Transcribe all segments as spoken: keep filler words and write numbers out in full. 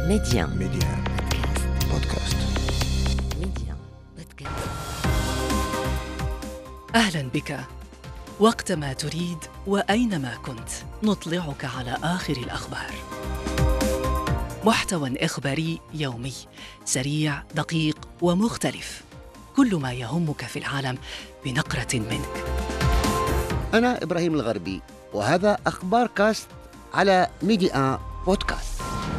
ميديان ميديان بودكاست. ميديان بودكاست. أهلاً بك. وقتما تريد وأينما كنت نطلعك على آخر الأخبار. محتوى إخباري يومي سريع دقيق ومختلف، كل ما يهمك في العالم بنقرة منك. أنا إبراهيم الغربي، وهذا أخبار كاست على ميديان بودكاست.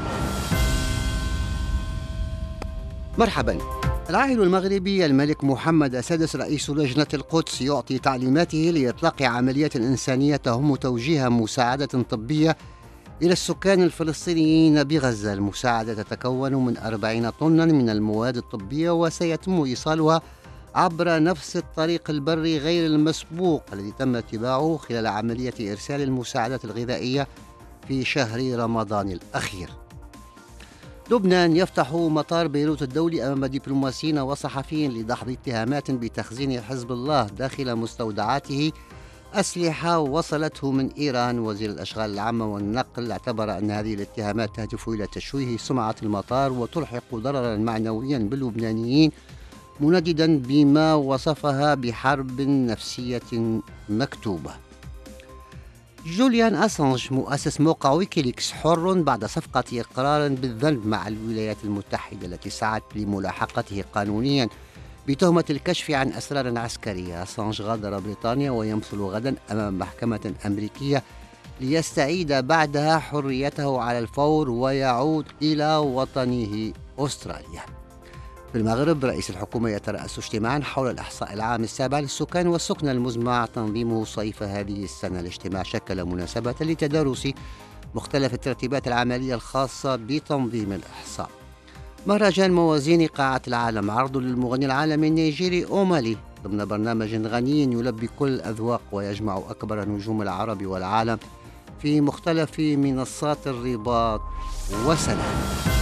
مرحباً. العاهل المغربي الملك محمد السادس رئيس لجنة القدس يعطي تعليماته لإطلاق عملية إنسانية تهم توجيه مساعدة طبية إلى السكان الفلسطينيين بغزة. المساعدة تتكون من أربعين طناً من المواد الطبية، وسيتم إيصالها عبر نفس الطريق البري غير المسبوق الذي تم اتباعه خلال عملية إرسال المساعدات الغذائية في شهر رمضان الأخير. لبنان يفتح مطار بيروت الدولي أمام دبلوماسيين وصحفيين لدحض اتهامات بتخزين حزب الله داخل مستودعاته أسلحة وصلته من إيران. وزير الأشغال العامة والنقل اعتبر أن هذه الاتهامات تهدف إلى تشويه سمعة المطار وتلحق ضررا معنويا باللبنانيين، منددا بما وصفها بحرب نفسية مكتوبة. جوليان أسانج مؤسس موقع ويكيليكس حر بعد صفقة إقرار بالذنب مع الولايات المتحدة التي سعت لملاحقته قانونيا بتهمة الكشف عن أسرار عسكرية. أسانج غادر بريطانيا ويمثل غدا أمام محكمة أمريكية ليستعيد بعدها حريته على الفور ويعود إلى وطنه أستراليا. في المغرب رئيس الحكومة يترأس اجتماعا حول الإحصاء العام السابع للسكان والسكن المزمع تنظيمه صيف هذه السنة. الاجتماع شكل مناسبة لتدارس مختلف الترتيبات العملية الخاصة بتنظيم الإحصاء. مهرجان موازين قاعة العالم عرض للمغني العالمي النيجيري أومالي ضمن برنامج غني يلبي كل الأذواق ويجمع أكبر نجوم العرب والعالم في مختلف منصات الرباط وسلام.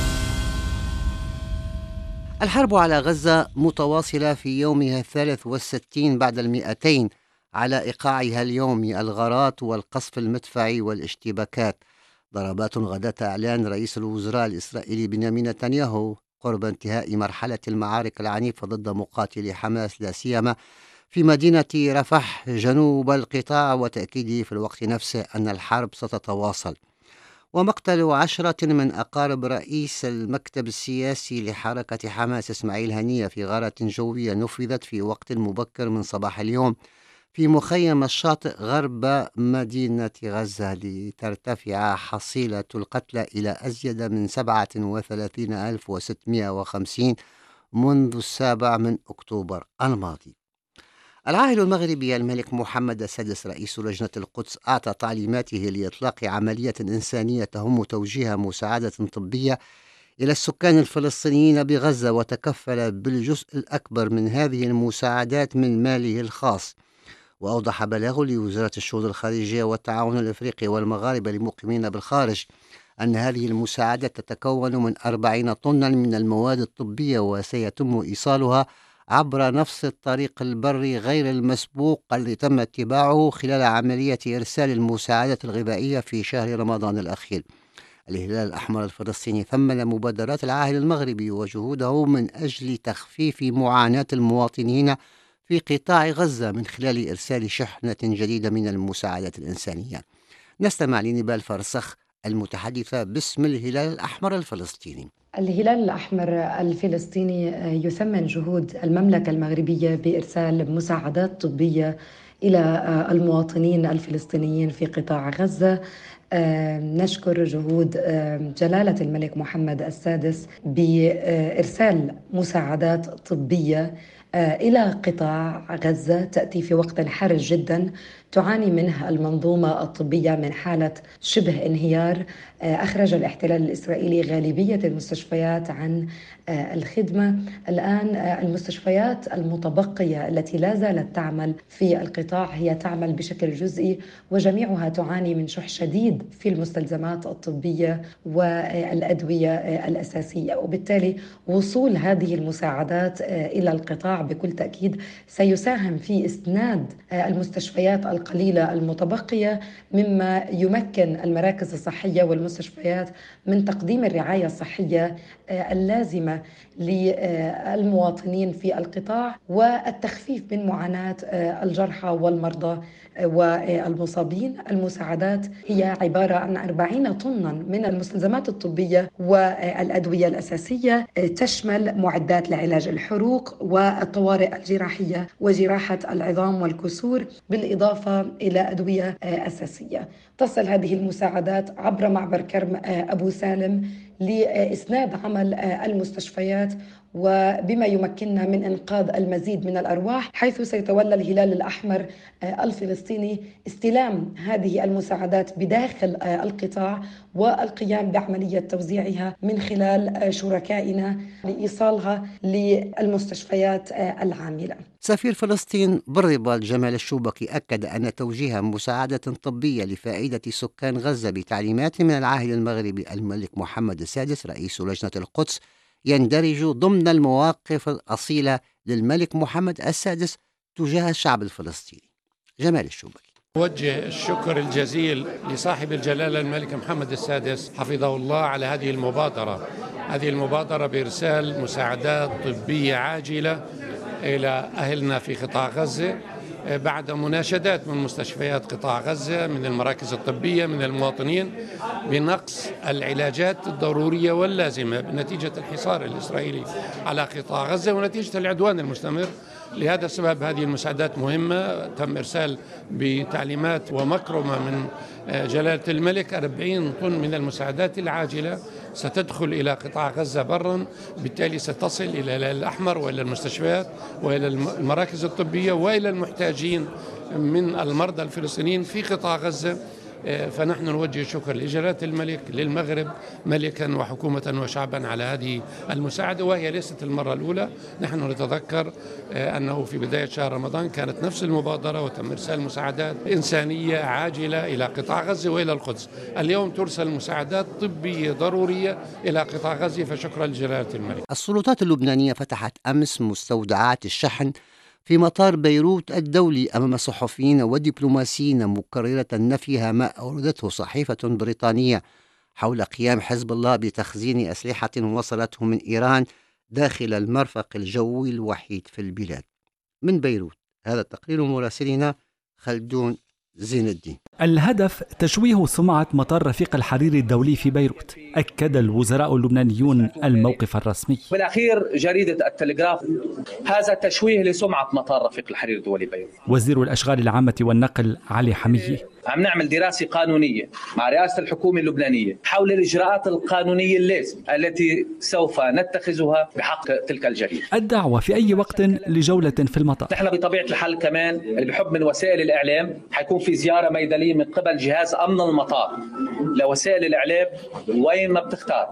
الحرب على غزة متواصلة في يومها الثالث والستين بعد المئتين على إيقاعها اليومي. الغارات والقصف المدفعي والاشتباكات. ضربات غداة إعلان رئيس الوزراء الإسرائيلي بنيامين نتنياهو قرب انتهاء مرحلة المعارك العنيفة ضد مقاتلي حماس، لا سيما في مدينة رفح جنوب القطاع، وتأكيده في الوقت نفسه أن الحرب ستتواصل. ومقتل عشرة من أقارب رئيس المكتب السياسي لحركة حماس إسماعيل هنية في غارة جوية نفذت في وقت مبكر من صباح اليوم في مخيم الشاطئ غرب مدينة غزة، لترتفع حصيلة القتلى إلى أزيد من سبعة وثلاثين ألف وستمائة وخمسين منذ السابع من أكتوبر الماضي. العاهل المغربي الملك محمد السادس رئيس لجنة القدس أعطى تعليماته لإطلاق عملية إنسانية تهم توجيه مساعدة طبية إلى السكان الفلسطينيين بغزة، وتكفل بالجزء الأكبر من هذه المساعدات من ماله الخاص. وأوضح بلاغ لوزارة الشؤون الخارجية والتعاون الأفريقي والمغاربة للمقيمين بالخارج أن هذه المساعدات تتكون من أربعين طنا من المواد الطبية، وسيتم إيصالها عبر نفس الطريق البري غير المسبوق الذي تم اتباعه خلال عملية إرسال المساعدات الغذائية في شهر رمضان الأخير. الهلال الأحمر الفلسطيني ثمن مبادرات العاهل المغربي وجهوده من أجل تخفيف معاناة المواطنين في قطاع غزة من خلال إرسال شحنة جديدة من المساعدات الإنسانية. نستمع لنبال فرسخ المتحدثة باسم الهلال الأحمر الفلسطيني. الهلال الأحمر الفلسطيني يثمن جهود المملكة المغربية بإرسال مساعدات طبية إلى المواطنين الفلسطينيين في قطاع غزة. نشكر جهود جلالة الملك محمد السادس بإرسال مساعدات طبية إلى قطاع غزة تأتي في وقت حرج جدا تعاني منه المنظومة الطبية من حالة شبه انهيار. أخرج الاحتلال الإسرائيلي غالبية المستشفيات عن الخدمة. الآن المستشفيات المتبقية التي لا زالت تعمل في القطاع هي تعمل بشكل جزئي، وجميعها تعاني من شح شديد تخفيض في المستلزمات الطبية والأدوية الأساسية، وبالتالي وصول هذه المساعدات إلى القطاع بكل تأكيد سيساهم في إسناد المستشفيات القليلة المتبقية، مما يمكن المراكز الصحية والمستشفيات من تقديم الرعاية الصحية اللازمة للمواطنين في القطاع والتخفيف من معاناة الجرحى والمرضى والمصابين. المساعدات هي عبارة عن أربعين طنا من المستلزمات الطبية والأدوية الأساسية، تشمل معدات لعلاج الحروق والطوارئ الجراحية وجراحة العظام والكسور، بالإضافة إلى أدوية أساسية. تصل هذه المساعدات عبر معبر كرم أبو سالم لإسناد عمل المستشفيات، وبما يمكننا من إنقاذ المزيد من الأرواح، حيث سيتولى الهلال الأحمر الفلسطيني استلام هذه المساعدات بداخل القطاع والقيام بعملية توزيعها من خلال شركائنا لإيصالها للمستشفيات العاملة. سفير فلسطين بالرباط جمال الشوبكي أكد أن توجيه مساعدة طبية لفائدة سكان غزة بتعليمات من العاهل المغربي الملك محمد السادس رئيس لجنة القدس يندرج ضمن المواقف الأصيلة للملك محمد السادس تجاه الشعب الفلسطيني. جمال الشوبكي: أوجه الشكر الجزيل لصاحب الجلالة الملك محمد السادس حفظه الله على هذه المبادرة هذه المبادرة بإرسال مساعدات طبية عاجلة إلى أهلنا في قطاع غزة بعد مناشدات من مستشفيات قطاع غزة، من المراكز الطبية، من المواطنين، بنقص العلاجات الضرورية واللازمة نتيجة الحصار الإسرائيلي على قطاع غزة ونتيجة العدوان المستمر. لهذا السبب هذه المساعدات مهمة. تم إرسال بتعليمات ومكرمة من جلالة الملك أربعين طن من المساعدات العاجلة ستدخل إلى قطاع غزة برا، بالتالي ستصل إلى الهلال الأحمر وإلى المستشفيات وإلى المراكز الطبية وإلى المحتاجين من المرضى الفلسطينيين في قطاع غزة. فنحن نوجه شكر لجلالة الملك للمغرب ملكا وحكومة وشعبا على هذه المساعدة، وهي ليست المرة الأولى. نحن نتذكر أنه في بداية شهر رمضان كانت نفس المبادرة وتم إرسال مساعدات إنسانية عاجلة إلى قطاع غزة وإلى القدس. اليوم ترسل مساعدات طبية ضرورية إلى قطاع غزة، فشكرا لجلالة الملك. السلطات اللبنانية فتحت أمس مستودعات الشحن في مطار بيروت الدولي أمام صحفيين ودبلوماسيين، مكررة نفيها ما أوردته صحيفة بريطانية حول قيام حزب الله بتخزين أسلحة وصلته من إيران داخل المرفق الجوي الوحيد في البلاد. من بيروت هذا التقرير مراسلنا خلدون زين الدين. الهدف تشويه سمعة مطار رفيق الحريري الدولي في بيروت. أكد الوزراء اللبنانيون الموقف الرسمي. بالأخير جريدة التلغراف: هذا تشويه لسمعة مطار رفيق الحريري الدولي بيروت. وزير الأشغال العامة والنقل علي حمية: عم نعمل دراسة قانونية مع رئاسة الحكومة اللبنانية حول الإجراءات القانونية اللازمة التي سوف نتخذها بحق تلك الجريدة. الدعوة في أي وقت لجولة في المطار. نحن بطبيعة الحال كمان اللي بحب من وسائل الإعلام حيكون في زيارة ميدانية من قبل جهاز أمن المطار لوسائل الإعلام. وين ما بتختار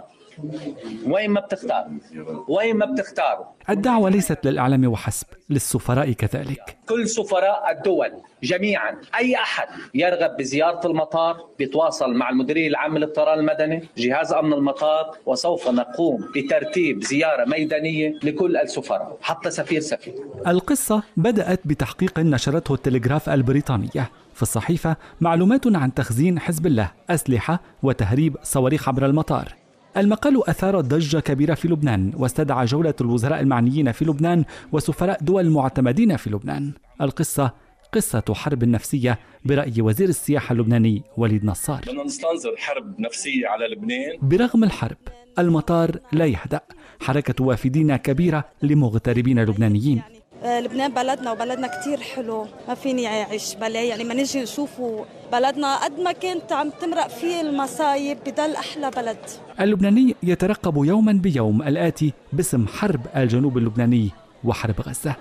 وين ما بتختار وين ما بتختار الدعوة ليست للإعلام وحسب، للسفراء كذلك. كل سفراء الدول جميعا، أي أحد يرغب بزيارة المطار بيتواصل مع المديرية العامة للطيران المدني، جهاز أمن المطار، وسوف نقوم بترتيب زيارة ميدانية لكل السفراء حتى سفير سفير. القصة بدأت بتحقيق نشرته التلغراف البريطانية. في الصحيفة معلومات عن تخزين حزب الله أسلحة وتهريب صواريخ عبر المطار. المقال أثار ضجة كبيرة في لبنان واستدعى جولة الوزراء المعنيين في لبنان وسفراء دول معتمدين في لبنان. القصة قصة حرب نفسية برأي وزير السياحة اللبناني وليد نصار. بدنا نستنظر حرب نفسية على لبنان. برغم الحرب المطار لا يهدأ، حركة وافدين كبيرة لمغتربين لبنانيين. لبنان بلدنا وبلدنا كتير حلو، ما فيني أعيش بلا يعني ما نجي نشوفوا بلدنا قد ما كنت عم تمرق فيه المصايب بدل أحلى بلد. اللبناني يترقب يوما بيوم الآتي باسم حرب الجنوب اللبناني وحرب غزة.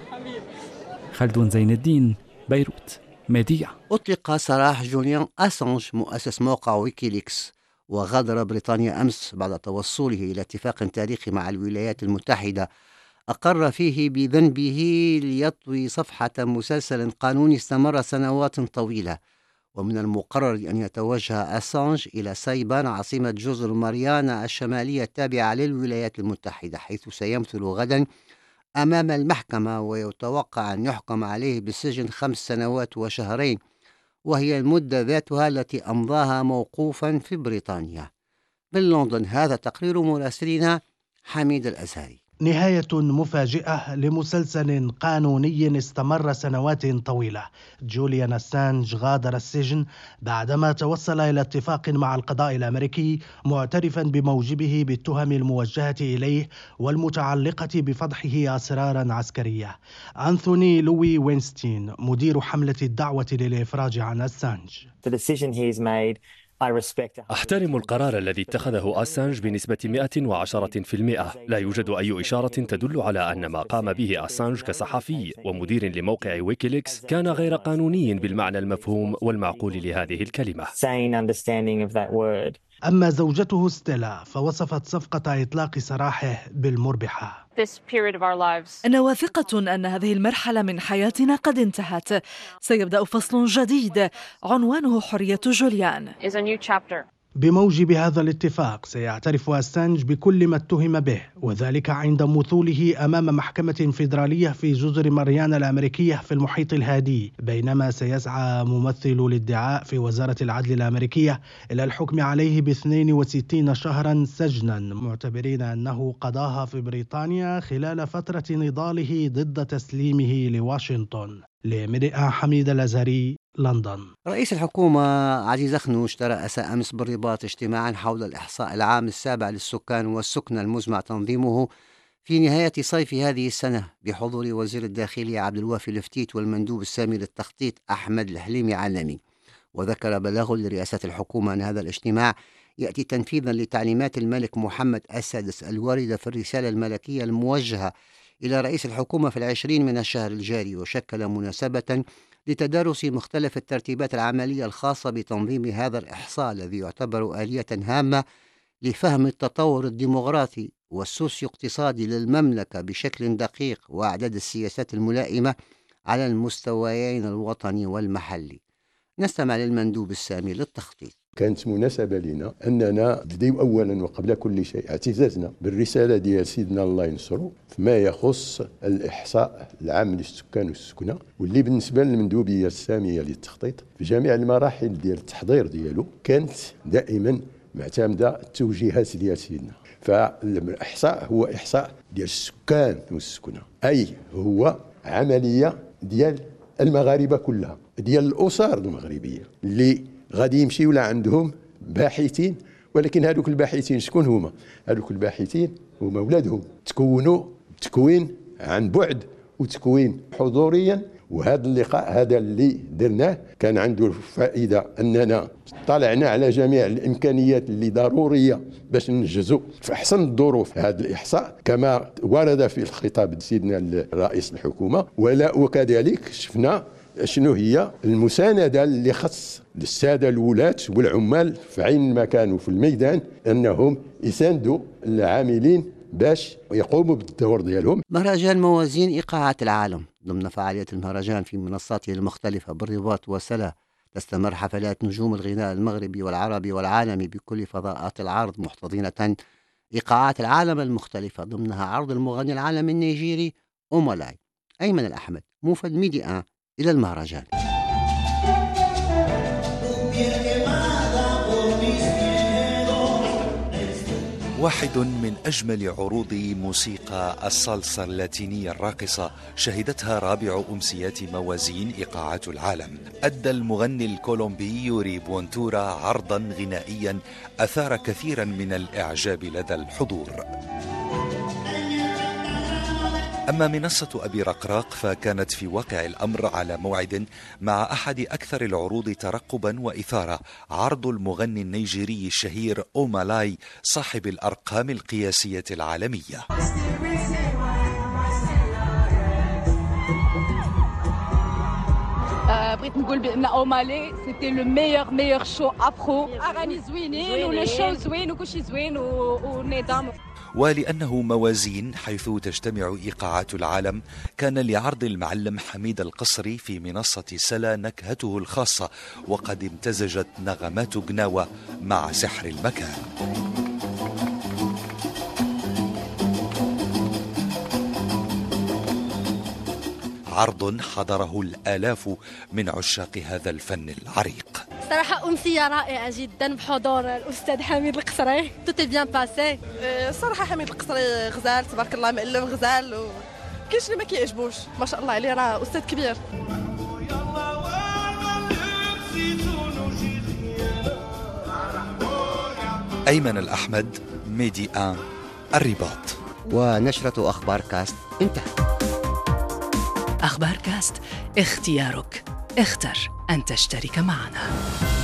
خلدون زين الدين، بيروت، ميديا. أطلق سراح جوليان أسانج مؤسس موقع ويكيليكس، وغادر بريطانيا أمس بعد توصله إلى اتفاق تاريخي مع الولايات المتحدة أقر فيه بذنبه ليطوي صفحة مسلسل قانوني استمر سنوات طويلة، ومن المقرر أن يتوجه أسانج إلى سايبان عاصمة جزر ماريانا الشمالية التابعة للولايات المتحدة، حيث سيمثل غدا أمام المحكمة، ويتوقع أن يحكم عليه بالسجن خمس سنوات وشهرين، وهي المدة ذاتها التي أمضاها موقوفا في بريطانيا. من لندن هذا تقرير مراسلنا حميد الأزهري. نهاية مفاجئة لمسلسل قانوني استمر سنوات طويلة. جوليان أسانج غادر السجن بعدما توصل إلى اتفاق مع القضاء الأمريكي معترفا بموجبه بالتهم الموجهة إليه والمتعلقة بفضحه أسرارا عسكرية. أنثوني لوي وينستين مدير حملة الدعوة للإفراج عن أسانج. أحترم القرار الذي اتخذه أسانج بنسبة مئة وعشرة بالمئة. لا يوجد أي إشارة تدل على أن ما قام به أسانج كصحفي ومدير لموقع ويكيليكس كان غير قانوني بالمعنى المفهوم والمعقول لهذه الكلمة. أما زوجته ستيلا فوصفت صفقة إطلاق سراحه بالمربحة. أنا واثقة أن هذه المرحلة من حياتنا قد انتهت. سيبدأ فصل جديد عنوانه حرية جوليان. بموجب هذا الاتفاق سيعترف أسانج بكل ما اتهم به، وذلك عند مثوله أمام محكمة فيدرالية في جزر ماريانا الأمريكية في المحيط الهادي، بينما سيسعى ممثل الادعاء في وزارة العدل الأمريكية إلى الحكم عليه ب اثنين وستين شهرا سجنا، معتبرين أنه قضاها في بريطانيا خلال فترة نضاله ضد تسليمه لواشنطن. لمرئة حميد الأزهري، لندن. رئيس الحكومة عزيز أخنوش ترأس أمس بالرباط اجتماعا حول الإحصاء العام السابع للسكان والسكنى المزمع تنظيمه في نهاية صيف هذه السنة بحضور وزير الداخلية عبد الوافي الفتيت والمندوب السامي للتخطيط أحمد الحليمي علمي. وذكر بلاغ لرئاسة الحكومة أن هذا الاجتماع يأتي تنفيذا لتعليمات الملك محمد السادس الواردة في الرسالة الملكية الموجهة إلى رئيس الحكومة في العشرين من الشهر الجاري، وشكل مناسبة لتدارس مختلف الترتيبات العملية الخاصة بتنظيم هذا الإحصاء الذي يعتبر آلية هامة لفهم التطور الديمغرافي والسوسيو اقتصادي للمملكة بشكل دقيق وأعداد السياسات الملائمة على المستويين الوطني والمحلي. نستمع للمندوب السامي للتخطيط. كانت مناسبة لنا أننا نبدأ أولا وقبل كل شيء اعتزازنا بالرسالة ديال سيدنا الله ينصره فيما يخص الإحصاء العام للسكان والسكنى، واللي بالنسبة للمندوبية السامية للتخطيط في جميع المراحل ديال التحضير ديالو كانت دائما معتمدة التوجيهات ديال سيدنا. فالإحصاء هو إحصاء ديال السكان والسكنى، أي هو عملية ديال المغاربة كلها، ديال الأسر المغربية اللي غادي يمشيو لا عندهم باحثين، ولكن هذوك الباحثين شكون هما؟ هذوك الباحثين هما ولادهم، تكونوا تكوين عن بعد وتكوين حضوريا. وهذا اللقاء هذا اللي درناه كان عنده فائدة أننا طلعنا على جميع الإمكانيات اللي ضرورية باش ننجزوا في أحسن الظروف هذا الإحصاء كما ورد في الخطاب سيدنا رئيس الحكومة، ولا وكذلك شفنا شنو هي المساندة اللي خص للسادة الولاة والعمال في عين المكان وفي الميدان أنهم يساندوا العاملين باش يقوموا بالدور ديالهم. مهرجان موازين إيقاعات العالم ضمن فعاليات المهرجان في منصاته المختلفة بالرباط وسلا تستمر حفلات نجوم الغناء المغربي والعربي والعالمي بكل فضاءات العرض محتضنة إيقاعات العالم المختلفة ضمنها عرض المغني العالمي النيجيري أومالاي. أيمن الأحمد موفد ميديا إلى المهرجان. واحد من أجمل عروض موسيقى الصلصة اللاتينية الراقصة شهدتها رابع أمسيات موازين إيقاعات العالم. أدى المغني الكولومبي يوري بونتورا عرضا غنائيا أثار كثيرا من الإعجاب لدى الحضور. أما منصة أبي رقراق فكانت في واقع الأمر على موعد مع أحد أكثر العروض ترقبا وإثارة، عرض المغني النيجيري الشهير أومالاي صاحب الأرقام القياسية العالمية. بغيت نقول بأن أومالاي سيتي لو ميور ميور شو أفرو، أغاني زوينين ولو شو زوين وكلشي زوين ونظام. ولأنه موازين حيث تجتمع إيقاعات العالم، كان لعرض المعلم حميد القصري في منصة سلا نكهته الخاصة، وقد امتزجت نغمات قناوة مع سحر المكان. عرض حضره الآلاف من عشاق هذا الفن العريق. صراحة أمسية رائعة جدا بحضور الأستاذ حميد القصري. توت بيان باسي. صراحة حميد القصري غزال تبارك الله، مألف غزال، و كاينش اللي ما كيعجبوش، ما شاء الله عليه، راه أستاذ كبير. أيمن الأحمد، ميدي آن، الرباط. ونشرة أخبار كاست انتهت. أخبار كاست، اختيارك، اختر أن تشترك معنا.